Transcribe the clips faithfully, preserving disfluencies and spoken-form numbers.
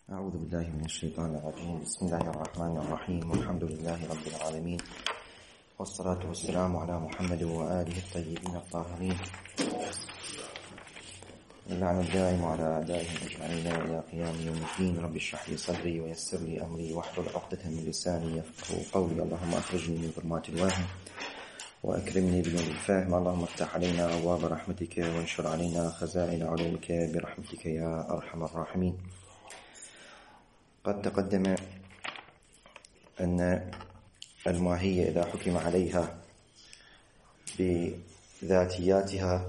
أعوذ بالله من الشيطان الرجيم. بسم الله الرحمن الرحيم، والحمد لله رب العالمين، والصلاة والسلام على محمد وآله الطيبين الطاهرين، اللعن الدائم على أعدائهم أجمعين إلى قيام يوم الدين. رب اشرح لي صدري ويسر لي أمري واحلل عقدة من لساني يفقهوا قولي. اللهم أخرجني من ظلمات الوهم وأكرمني بنور الفهم. اللهم افتح علينا أبواب رحمتك وانشر علينا خزائن علومك برحمتك يا أرحم الراحمين. قد تقدم أن الماهية إذا حكم عليها بذاتياتها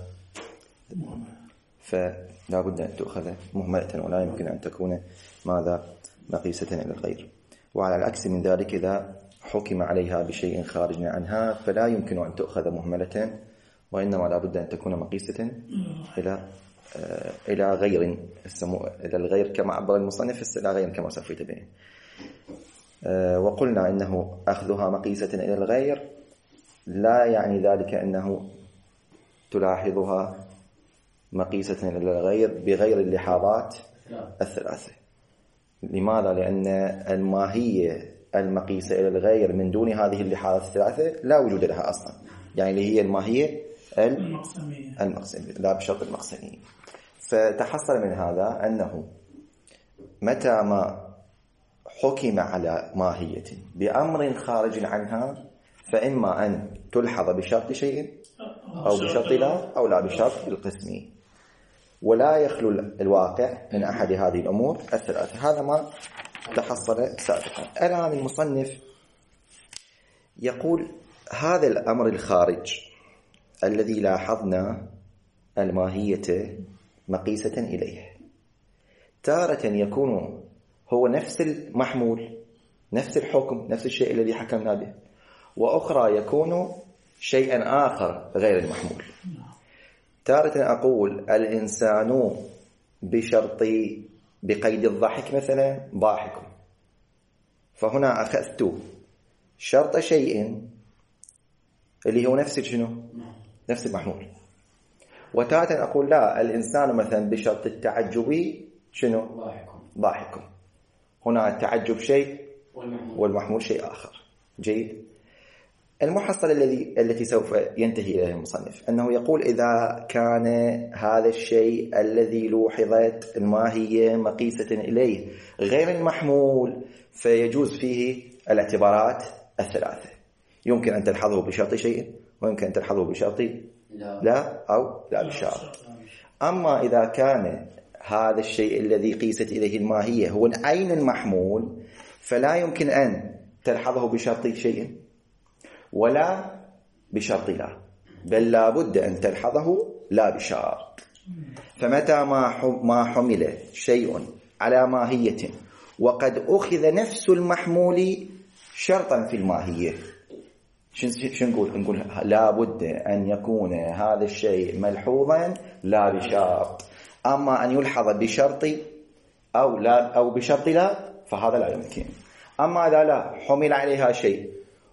فلا بد أن تؤخذ مهملة، ولا يمكن أن تكون ماذا مقيسة إلى الغير. وعلى العكس من ذلك إذا حكم عليها بشيء خارج عنها فلا يمكن أن تؤخذ مهملة، وإنما لا بد أن تكون مقيسة إلى إلى غير إلى الغير كما عبر المصنف، إلى غير كما سوف يتبين. وقلنا إنه أخذها مقيسة إلى الغير لا يعني ذلك أنه تلاحظها مقيسة إلى الغير بغير اللحاظات الثلاثة. لماذا؟ لأن الماهية المقيسة إلى الغير من دون هذه اللحاظات الثلاثة لا وجود لها أصلا، يعني اللي هي الماهية المقسمية لا بشرط المقسمية. فتحصل من هذا أنه متى ما حكم على ماهية بأمر خارج عنها فإما أن تلحظ بشرط شيء أو بشرط لا أو لا بشرط القسمي، ولا يخلو الواقع من أحد هذه الأمور الثلاثة. هذا ما تحصل سابقا. الآن المصنف يقول هذا الأمر الخارج الذي لاحظنا الماهية مقيسة إليه تارة يكون هو نفس المحمول، نفس الحكم، نفس الشيء الذي حكمنا به، وأخرى يكون شيئا آخر غير المحمول. تارة أقول الإنسان بشرط بقيد الضحك مثلا ضاحك، فهنا أخذت شرط شيء اللي هو نفس شنو؟ نفس المحمول. وتارة أقول لا، الإنسان مثلا بشرط التعجب شنو؟ ضاحك. هنا التعجب شيء والمحمول شيء آخر. جيد. المحصل الذي التي سوف ينتهي إليه المصنف أنه يقول إذا كان هذا الشيء الذي لوحظت الماهية مقيسة إليه غير المحمول فيجوز فيه الاعتبارات الثلاثة. يمكن أن تلحظه بشرط شيء، ويمكن أن تلحظه بشرط لا, لا أو لا بشرط. أما إذا كان هذا الشيء الذي قيست إليه الماهية هو العين المحمول فلا يمكن أن تلحظه بشرط شيء ولا بشرط لا، بل لا بد أن تلحظه لا بشرط. فمتى ما حمل شيء على ماهية وقد أخذ نفس المحمول شرطا في الماهية، شو نقول؟ نقول لا بد أن يكون هذا الشيء ملحوظا لا بشرط. أما أن يلحظ بشرط أو لا أو بشرط لا فهذا لا يمكن. أما إذا لا حمل عليها شيء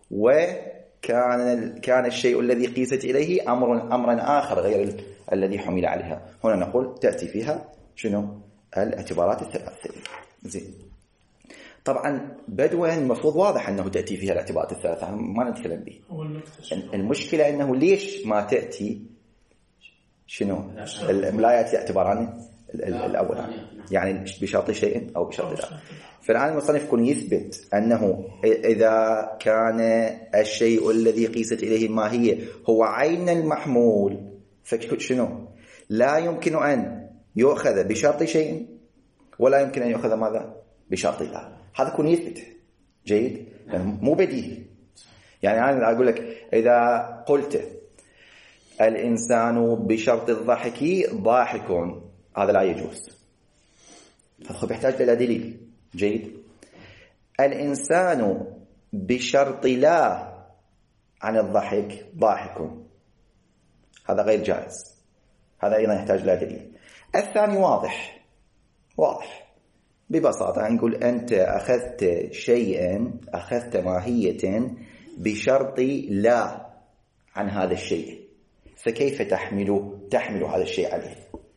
وكان كان الشيء الذي قيست إليه أمر أمرا آخر غير الذي حمل عليها، هنا نقول تأتي فيها شنو؟ الاعتبارات الثلاثة. زين. طبعا بدوا المفروض واضح أنه تأتي فيها الاعتبارات الثلاثة، ما نتكلم به. المشكلة أنه ليش ما تأتي شنو؟ لا يأتي اعتباران الأول، يعني بشرط شيء أو بشرط لا. فالآن المصنف يكون يثبت أنه إذا كان الشيء الذي قيست إليه الماهية هو عين المحمول فشنو؟ لا يمكن أن يؤخذ بشرط شيء ولا يمكن أن يؤخذ ماذا؟ بشرط لا. هذا يكون يثبت. جيد. مو بديهي. يعني أنا أقول لك إذا قلت الإنسان بشرط الضحك ضاحك هذا لا يجوز، هذا يحتاج إلى دليل. جيد. الإنسان بشرط لا عن الضحك ضاحك هذا غير جائز، هذا أيضا يحتاج إلى دليل. الثاني واضح واضح ببساطة، نقول أنت أخذت شيئا، أخذت ماهية بشرط لا عن هذا الشيء، فكيف تحمل تحمل هذا الشيء عليه؟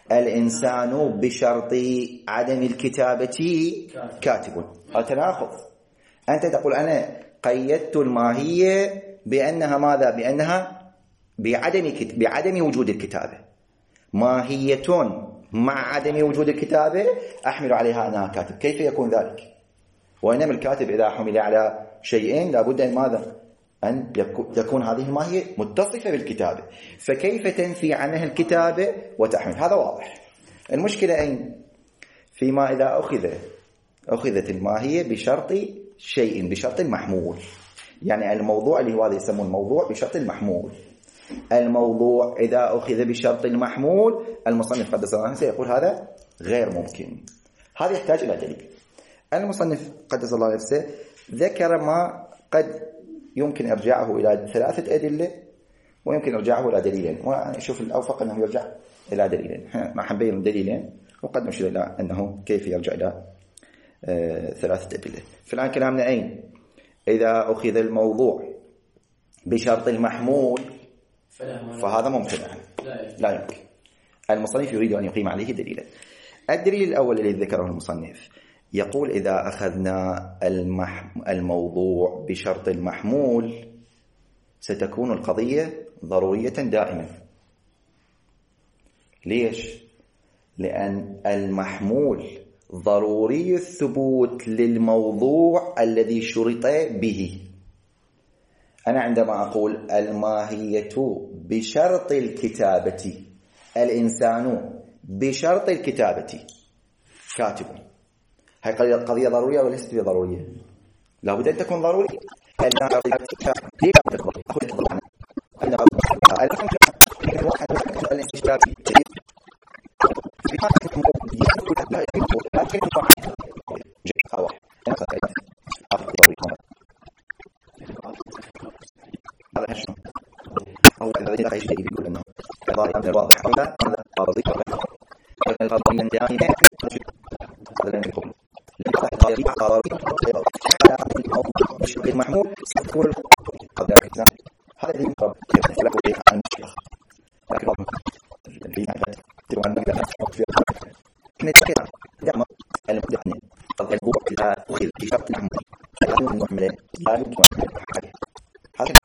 الإنسان بشرط عدم الكتابة كاتب. التناقض. أنت تقول أنا قيدت الماهية بأنها ماذا؟ بأنها بعدم كت... بعدم وجود الكتابة. ماهية مع عدم وجود الكتابة أحمل عليها أنها كاتب. كيف يكون ذلك؟ وإنما الكاتب إذا حمل على شيئين لابد أن ماذا؟ أن تكون هذه الماهية متصفة بالكتابة. فكيف تنفي عنها الكتابة وتحمل؟ هذا واضح. المشكلة أين؟ فيما إذا أخذ أخذت الماهية بشرط شيء، بشرط محمول. يعني الموضوع اللي هو هذا يسمون الموضوع بشرط المحمول. الموضوع إذا أخذ بشرط المحمول المصنف قدس الله نفسه يقول هذا غير ممكن. هذا يحتاج إلى دليل. المصنف قدس الله نفسه ذكر ما قد يمكن إرجاعه إلى ثلاثة أدلة ويمكن إرجاعه إلى دليلين، وأنا أشوف الأوفق أنه يرجع إلى دليلين. ما حنبين دليلين وقد نشير إلى أنه كيف يرجع إلى آه ثلاثة أدلة. فالآن كلامنا أين؟ إذا أخذ الموضوع بشرط المحمول فهذا ممتنع، لا يمكن. المصنف يريد أن يقيم عليه دليلا. الدليل الأول الذي ذكره المصنف يقول إذا أخذنا المح... الموضوع بشرط المحمول ستكون القضية ضرورية دائما. ليش؟ لأن المحمول ضروري الثبوت للموضوع الذي شرط به. أنا عندما أقول الماهية بشرط الكتابة، الإنسان بشرط الكتابة كاتب، هاي قضية ضرورية ولا ليست ضرورية؟ لا بد أن تكون ضرورية. أو الذي لا يشتري يقول أنه قضايا من الواضح هذا قاضي القضايا من دائما هذا لم يكن لقضاء قضايا بشكل محمول سيكون قدر الإنسان هذا الذي يقرب له إليه عن الشيخ. لكن الذي يعرف تبغى أن يفكر نتكلم دائما المدحني قضايا الوقت لا أخذ بشرط محمول لا يمكن محمله لا يمكن محمله هذا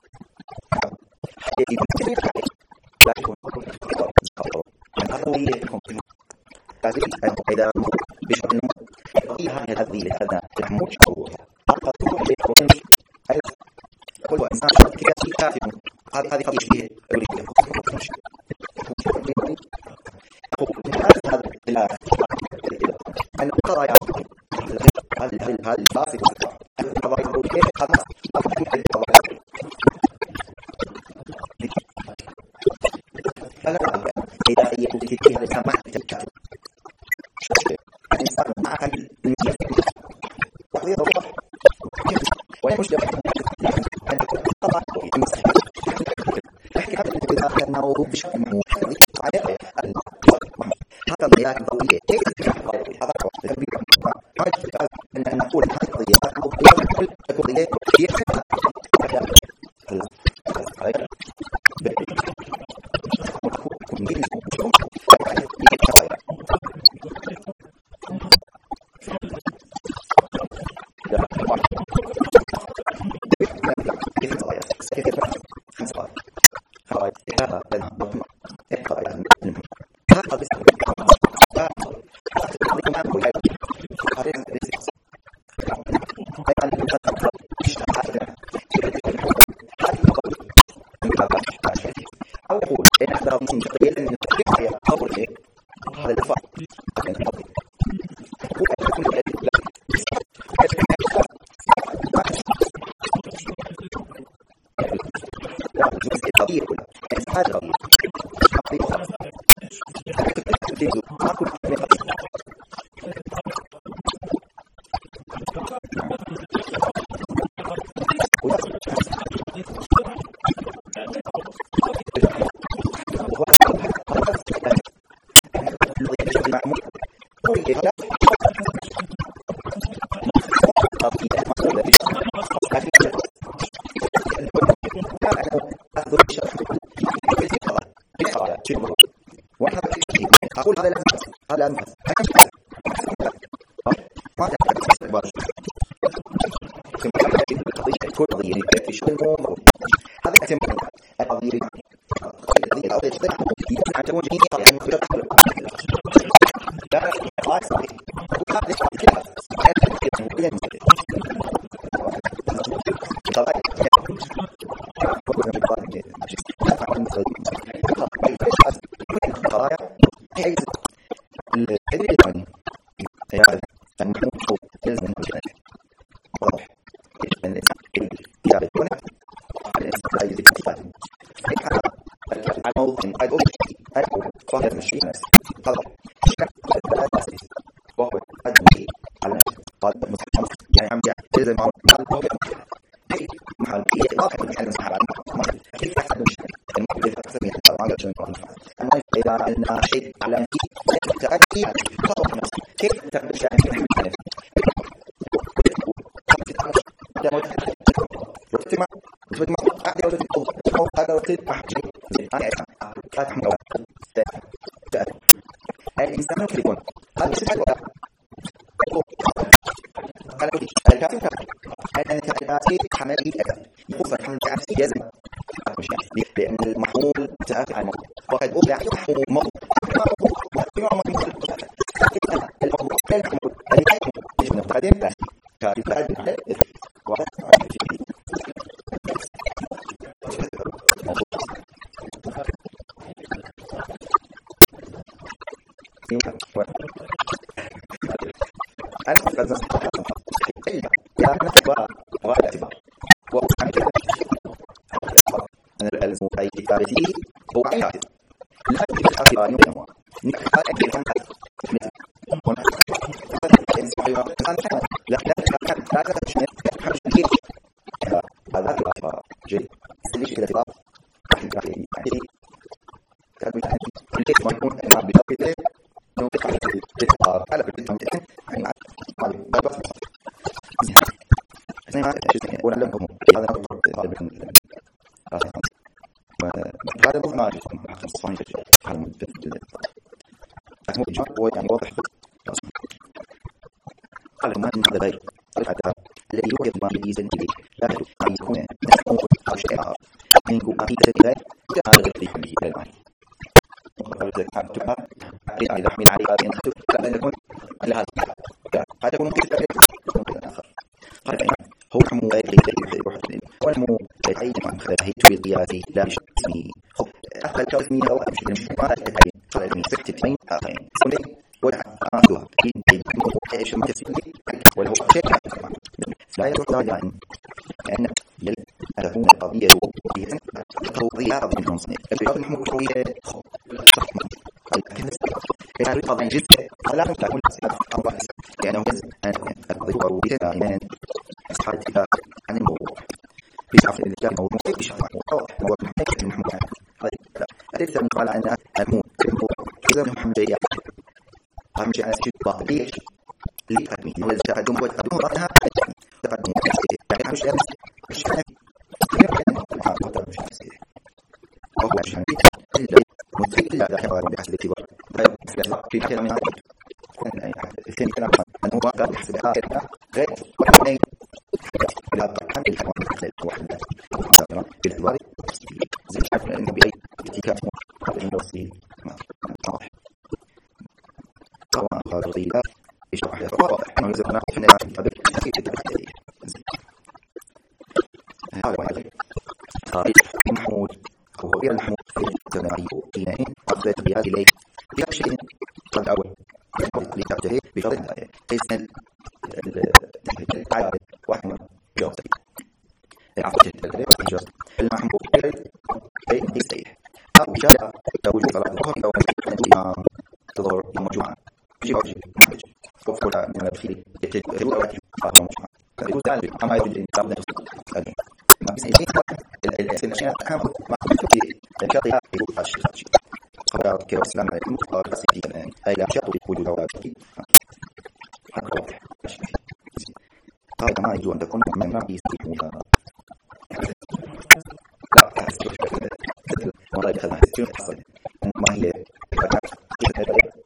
إذا بشرط المحمول هذه هذه هذا محمول شروط كل إنسان كاتب هذه هذه قضية شبيه أن القضايا هذه هذه هذه الفاسد القضايا هذا فلا إذا يكون في هذا الإنسان معك الكاتب الإنسان معك المسيح وهي ضرورة وهي مشكلة أن القضاء المسيح نحكي هذا أنه بشكل محمول هذا الضياء الضوئية كيف هذا أن نقول هذه القضية القضية هي أقول هذا لازم هذا لازم ما كل قضية في شو الموضوع هذا يتم القضية القضية الأولى يمكن أن تكون جميلة يعني كل الأمر لا لا صحيح هذا كلها كلها طبعا قضايا هي الأدلة الثانية هي المحمول يلزم الجهاد واضح أن الإنسان كتابة هنا الإنسان لا يجب كتابة على موضوع قد أقول فهو لازم الشيء نفسه هذا وهو أدنى على نفسه قال مصحف يعني عم يلزم معه وهو أي محل واحد من الناس على المحل كيف أحد مش المحل أكثر من هذا على شيء أما إذا أن شيء على كيف تأكيد خطأ نفسه كيف تبدأ يعني واجتماع واجتماع أحد يوجد الأمر هذا وقت أحد أنا أعلم كاتح مقاوم الإنسان ممكن يكون هذا الشيء هذا أنا أقول الكاتب أنا كاتب حمل الأدب يخص حمل الكاتب يزن لأن المحمول تأثر على الموضوع وقد أبدع محمول موضوع الموضوع المحمول النهاية يجب أن نقدم كاتب الأدب أنا أقصد إلا لا نتبع ولا اعتبار أنا الألزم أي كتابتي هو أي كاتب لا اعتبار نوع نكتب أكيد هم لا لا لا لا تشمل حمش كيف هذا الاعتبار جيد ليش كده اعتبار يعني كان كيف ما يكون أنا بطبيعة نوع الاعتبار على بالتمام يعني ما بس زي ما أقول لكم هذا نقطة طالب العلم هذا موضوع ما أعرف صحيح هذا موضوع هو يعني واضح قال لهم أن هذا غير الحدث الذي يوجد ما به سنتي لا يجب أن يكون نفسه أو شيء آخر من عقيدة غير هذا الذي يحمله إلى المعنى إذا حمل عليها بأن فلن يكون على هذا قد يكون ممكن ممكن آخر قال هو حمو غير غير روح والمو أي من خلاه بالقياس لا بشخصه خب أخذ كاسمي أو أمشي من ما أتكلم قال لي ست اثنين آخرين سنة ولا أخذها إن إيش متسلي وله شيء لا يروح راجعا لأن تكون القضية قضية قضية قضية المنصنع الرياض المحمولية لكن كان قضية جزء لا تكون أربع لأنه جزء القضية قضية دائما أصحاب اتفاق عن الموضوع بشرف الإنتاج الموضوع بشرف الموضوع موضوع محمد المحمود لا أدري أن قال أن الموضوع إذا محمد جاي أهم شيء أنا سجد باطل ليش لتقدمه هو التقدم هو التقدم رأيها تقدم يعني مش أمس مش أنا وهو عشان إلا متفق لا حوار بحسب الاتباع في كلام من الثاني كلام أنه قال بحسب الآخر غير واحد لا طبعا الحوار واحد بالاعتبار زي عارف أن بأي اتكاف هذا الوصيل واضح طبعا هذا الوصيل يشرح له واضح أنه يزرق ناقص في النهاية قبل أكيد التبعية هذا واحد خارج محمود هو غير محمود الجماعي حينئذ أخذت بهذه إليه بهذا الشيء قد أول لتعترف بشرط الآية ليس العادة واحد من جواب عفوا الجواب المحمود ليس صحيح أو بشرط وجود صلاة الظهر أو الإمام تظهر يوم الجمعة جواب محمد وفق من الفيل يتجد يوم الجمعة يقول تعالى أما يجب الإنسان أن ما بسيطين الأشياء أهم ما في شرطها يقول الشيء قرارات كيف السلام عليكم قرارات بسيطين الآن أي لا شرط وجود دورات هذا واضح هذا ما يجب أن تكون من ما يستطيعون لا مرة يدخل ما يستطيعون ما هي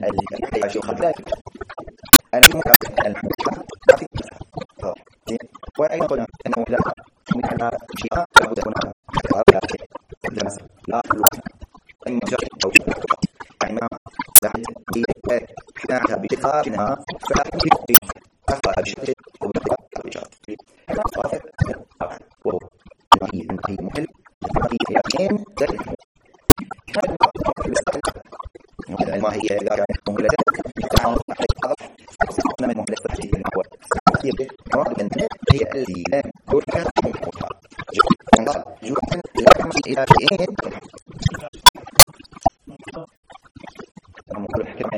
الشيء خلاف أنا ممكن وأيضا قلنا أنه لا ممكن شيء لابد أن لا لا أي مجال أو يعني ما إحنا بإخبارنا فإحنا أخبار بشكل وبالتالي وهو هي هي محل هي كين ما هي يعني مهلة تعاون أنا من مهلة في المحور هي هي التي لا تركز جوعا لا إلى كين نقول الحكمة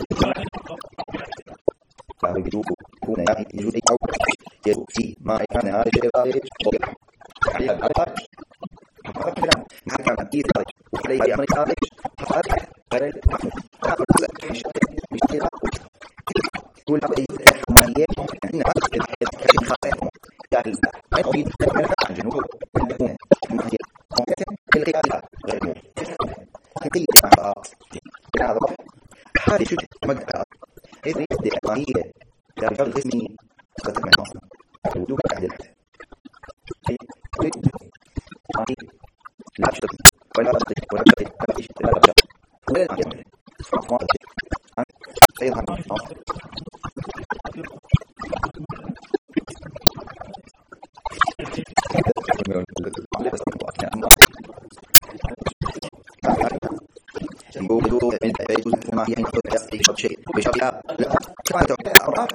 فبدوه هنا يعني يجوز أو يجوز في ما كان هذا الشيء غالب وضع عليها الأرض حقا كلام ما كان أكيد غالب وعليه أمر غالب حقا غالب أخذ بشيء كل هذه الحماية إن هذا كثير خاطئ يعني أريد أن عن جنوب الحكومة ما هي كل قيادة غير مو كثير أعضاء هذا هذه شو مقدار إذا يبدأ هي درجة القسمي قد من نص الوجوه بعد الحد هي لا شرط ولا شرط ولا شرط ولا شيء لا شرط ولا يعمل أيضا يقولوا من يقول ما هي من كل شيء بشكل لا كمان تعرف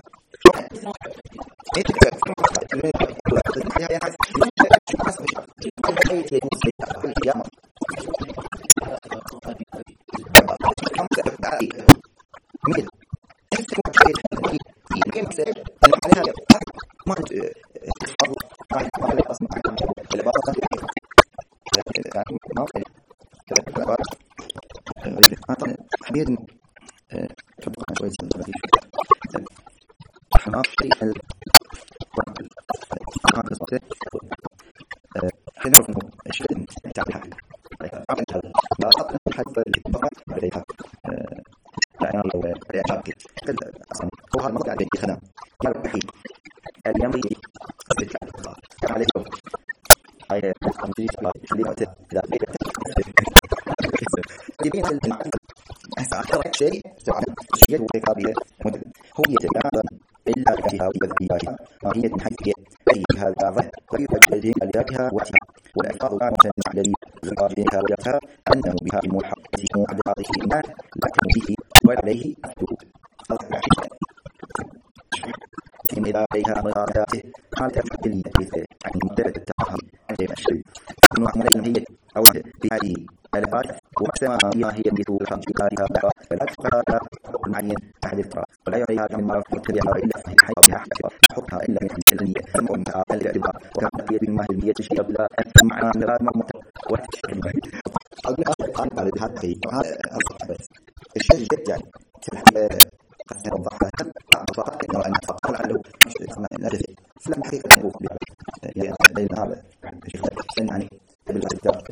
حبيت تبقى شوية خفيف حنا في ال كان قصته حنا نعرف الشيء تعبها عملت هذا لا أصلا حتى البقاء عليها يعني لو رجعت قد أصلا هو هذا المقطع اللي خدم قال الوحيد اليوم يجي قصة عليه هاي أمضي اللي وقت لا يبين المعرفة أكثر شيء تعلم الشيء والكابية هو يتبادل إلا بها وبذبيها وهي من حيث أي هذا الظهر ويفجدين لذاتها وتها والألفاظ لا متنع الذي يقابلها وجدتها أنه بها المحققة بعد هذه الإيمان لكن به وعليه الثبوت إن إذا عليها مراداته حالة الحديث عن مدة التعاهد عن الشيء فإنه عملين هي أو بهذه الألفاظ وأكثر ما هي مثل حقيقاتها بعض فلا تفقى المعين أحد الطرف ولا يريها من مرض متبعها إلا في حيث بها حكمها إلا من حيث العلمية ومنتهى الاعتبار وكانت هي بالماء المية تشير بلا معنى مراد مرمطة وتشكل أقول أقول على هذا الشيء هذا بس الشيء جد يعني قد نوضح فقط إنه أن أقل عنه نرجع فلم حقيقة نبوه يعني بين هذا يعني بالأسدار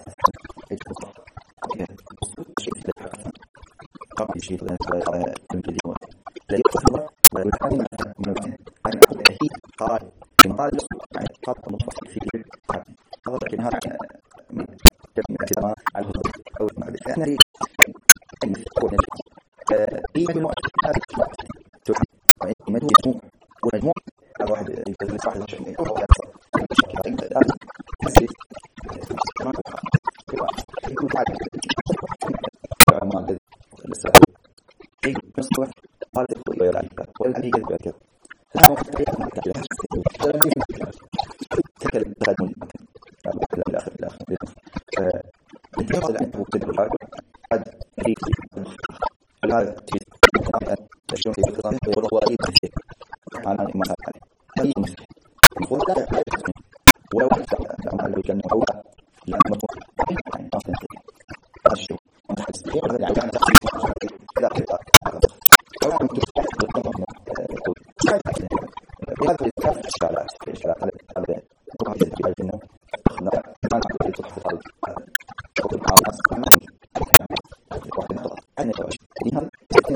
قبل شيء تنتجه لا يقصد ولا يتعلم من التأكيد قال إن قال يعني قط مصطفى في هذا لكن هذا من اعتبار على الهدى أو المعبد أنا لي أن يكون قيمة المؤسسات قيمة الجموع والمجموع الواحد يكون صاحب الشيء أو يكون يكون بعد ما الذي لسه أي مستوى قال تقول يا العيب ولا أي كذب كذب لا هو طريقة ما تكلم تكلم تكلم لا لا لا لا الجواب اللي عنده كذب الحرب قد يجي هذا تشوف في القصة يقول هو أي شيء على ما هذا أي مشكلة هو لا ولو أعمل لو كان هو لا مفهوم يعني أصلا أشوف هذا يعني أنا لا كذا هذا ممكن هذا الكلام إشكالات إشكالات على على طبعا في إنه أنا أنا أقول لك هذا أقول لك أنا أنا أنا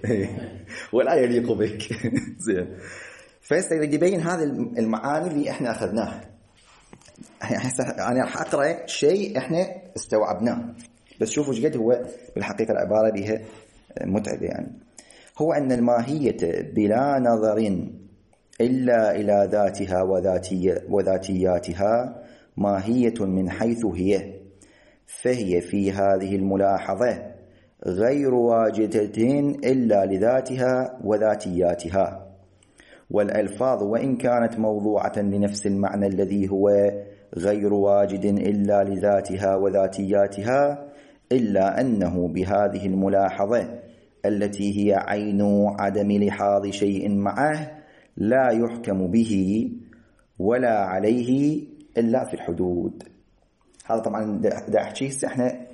ولا يليق بك. زين. فيريد يبين هذه المعاني اللي احنا اخذناها. انا راح اقرا شيء احنا استوعبناه، بس شوفوا ايش قد هو بالحقيقه العباره بها متعبه. يعني هو ان الماهيه بلا نظر الا الى ذاتها وذاتي وذاتياتها ماهيه من حيث هي، فهي في هذه الملاحظه غير واجدة إلا لذاتها وذاتياتها، والألفاظ وإن كانت موضوعة لنفس المعنى الذي هو غير واجد إلا لذاتها وذاتياتها، إلا أنه بهذه الملاحظة التي هي عين عدم لحاظ شيء معه لا يحكم به ولا عليه إلا في الحدود. هذا طبعا دا أحكي احنا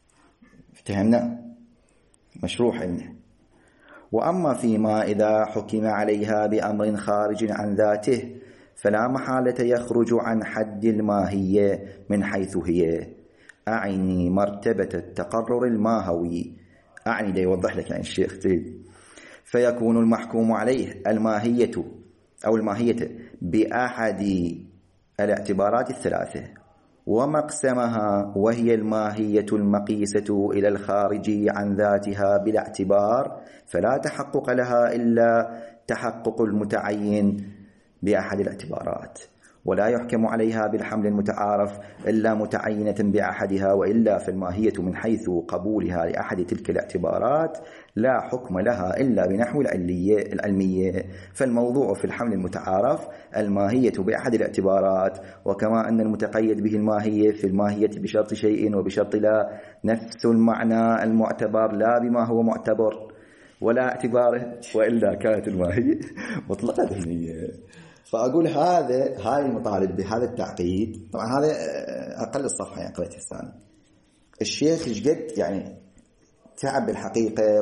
افتهمنا مشروح لنا. وأما فيما إذا حكم عليها بأمر خارج عن ذاته فلا محالة يخرج عن حد الماهية من حيث هي، أعني مرتبة التقرر الماهوي. أعني دا يوضح لك يعني الشيخ تريد. فيكون المحكوم عليه الماهية أو الماهية بأحد الاعتبارات الثلاثة ومقسمها، وهي الماهية المقيسة إلى الخارج عن ذاتها بلا اعتبار، فلا تحقق لها إلا تحقق المتعين بأحد الاعتبارات، ولا يحكم عليها بالحمل المتعارف إلا متعينة بأحدها، وإلا فالماهية من حيث قبولها لأحد تلك الاعتبارات لا حكم لها إلا بنحو العلمية. فالموضوع في الحمل المتعارف الماهية بأحد الاعتبارات، وكما أن المتقيد به الماهية في الماهية بشرط شيء وبشرط لا، نفس المعنى المعتبر لا بما هو معتبر ولا اعتباره، وإلا كانت الماهية مطلقة ذهنية. فأقول هذا هاي المطالب بهذا التعقيد. طبعا هذا أقل الصفحة يعني قريتها الثاني. الشيخ جد يعني تعب بالحقيقة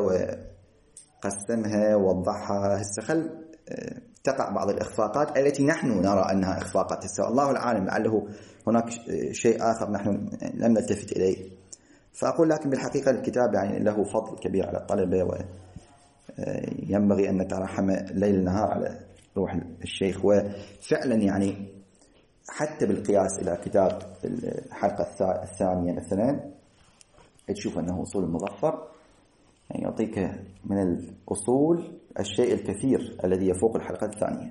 وقسمها ووضحها. هسه خل تقع بعض الإخفاقات التي نحن نرى أنها إخفاقات، هسه الله العالم لعله هناك شيء آخر نحن لم نلتفت إليه. فأقول لكن بالحقيقة الكتاب يعني له فضل كبير على الطلبة، وينبغي أن نترحم ليل نهار على روح الشيخ. وفعلا يعني حتى بالقياس إلى كتاب الحلقة الثانية مثلا تشوف أنه أصول المظفر يعني يعطيك من الأصول الشيء الكثير الذي يفوق الحلقة الثانية،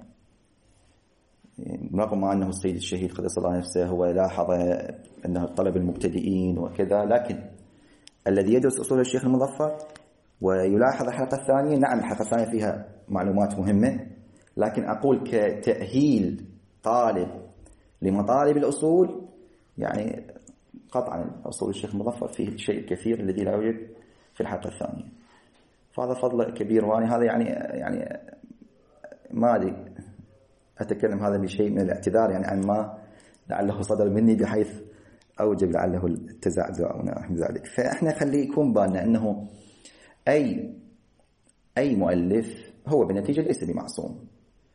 رغم أنه السيد الشهيد قدس الله نفسه هو لاحظ أنه طلب المبتدئين وكذا، لكن الذي يدرس أصول الشيخ المظفر ويلاحظ الحلقة الثانية، نعم الحلقة الثانية فيها معلومات مهمة، لكن أقول كتأهيل طالب لمطالب الأصول يعني قطعا أصول الشيخ المظفر فيه الشيء الكثير الذي لا يوجد في الحلقة الثانية. فهذا فضل كبير، وأنا هذا يعني يعني ما أدري أتكلم هذا بشيء من الاعتذار يعني عن ما لعله صدر مني بحيث أوجب لعله التزعزع ونحو ذلك. فإحنا خلي يكون بالنا أنه أي أي مؤلف هو بالنتيجة ليس بمعصوم،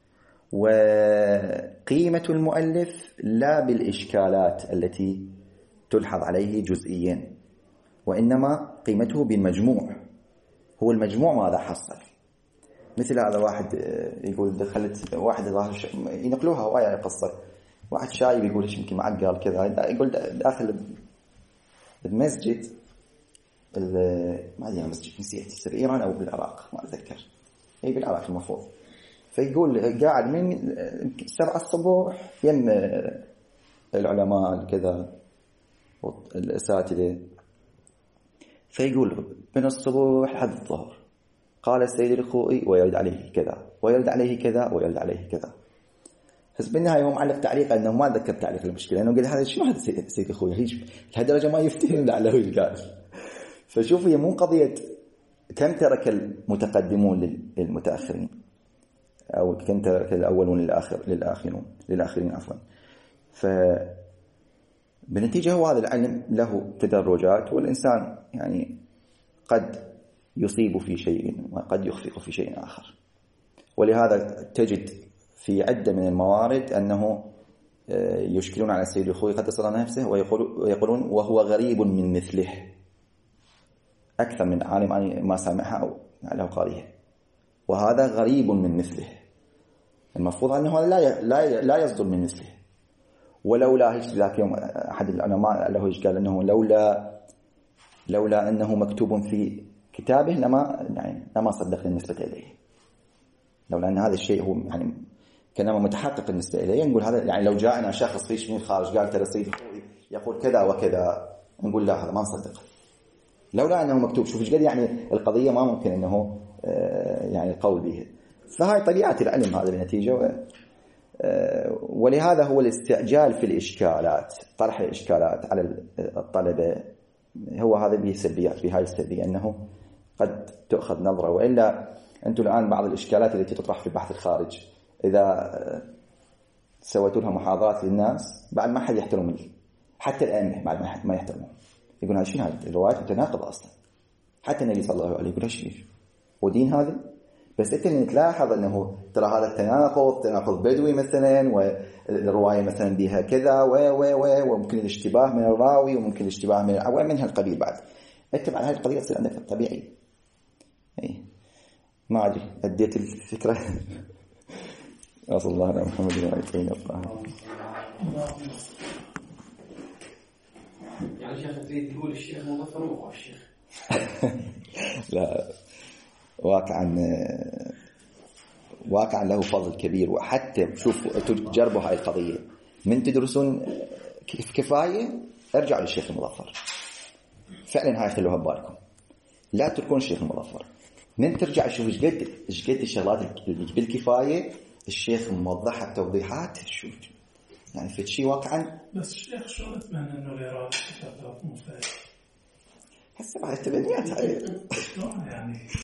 وقيمة المؤلف لا بالإشكالات التي تلحظ عليه جزئيا، وإنما قيمته بالمجموع. هو المجموع ماذا حصل. مثل هذا واحد يقول دخلت واحد ينقلوها وآية قصة، واحد شايب يقول إيش يمكن معقل كذا، يقول داخل المسجد ما أدري مسجد نسيت في إيران أو بالعراق ما أتذكر، أي بالعراق المفروض. فيقول قاعد من سبعة الصبح يم العلماء كذا والأساتذة، فيقول من الصبح لحد الظهر قال السيد الخوئي ويرد عليه كذا ويرد عليه كذا ويرد عليه كذا. بس بالنهاية هو معلق تعليق أنه ما ذكر تعليق المشكلة، أنه قال هذا شنو هذا السيد الخوئي هيج لهالدرجة ما يفتهم لعله يقال. فشوف هي مو قضية كم ترك المتقدمون للمتأخرين أو كم ترك الأولون للآخر للآخرون للآخرين عفوا. فبالنتيجة هو هذا العلم له تدرجات، والإنسان يعني قد يصيب في شيء وقد يخفق في شيء آخر. ولهذا تجد في عدة من الموارد أنه يشكلون على السيد الخوئي قدس الله نفسه ويقولون وهو غريب من مثله، أكثر من عالم ما سامعها أو له قاضيه، وهذا غريب من مثله. المفروض أنه هذا لا لا لا يصدر من مثله. ولولا هيك ذاك يوم أحد العلماء له هيك قال أنه لولا لولا أنه مكتوب في كتابه لما يعني لما صدق النسبة إليه، لولا أن هذا الشيء هو يعني كلام متحقق بالنسبة إليه. نقول هذا يعني لو جاءنا شخص فيش من الخارج قال ترى سيدي يقول كذا وكذا، نقول لا هذا ما نصدقه. لولا أنه مكتوب، شوف ايش قد يعني القضية ما ممكن أنه يعني القول به. فهاي طبيعة العلم هذا بنتيجة. ولهذا هو الاستعجال في الإشكالات، طرح الإشكالات على الطلبة، هو هذا به سلبيات، بهاي السلبية أنه قد تأخذ نظرة. وإلا أنتم الآن بعض الإشكالات التي تطرح في البحث الخارج إذا سويتوا لها محاضرات للناس بعد ما حد يحترم، حتى الآن بعد ما حد ما يحترمون، يقول هذا شنو، هذه الروايات متناقضة أصلا. حتى النبي صلى الله عليه وسلم يقول ليش ودين هذا؟ بس أنت اللي تلاحظ أنه ترى هذا التناقض تناقض بدوي مثلا، والرواية مثلا بها كذا و و و وممكن الاشتباه من الراوي وممكن الاشتباه من العوام من هالقبيل. بعد أنت بعد هاي القضية تصير عندك طبيعي. أي ما أدري أديت الفكرة. أصل الله على محمد وعلى آله. يعني شيخ تريد تقول الشيخ مظفر وهو الشيخ؟ لا، واقعا واقعا له فضل كبير. وحتى شوف تجربوا هاي القضية من تدرسون كفاية، ارجعوا للشيخ المظفر فعلا، هاي خلوها ببالكم، لا تركون الشيخ المظفر. من ترجع شوف ايش قد ايش قد الشغلات اللي بالكفاية الشيخ موضحها توضيحات، شوف يعني في شيء واقعا. بس الشيخ شو أتمنى إنه غير كتاب مفيد هسه بعد التبنيات هاي يعني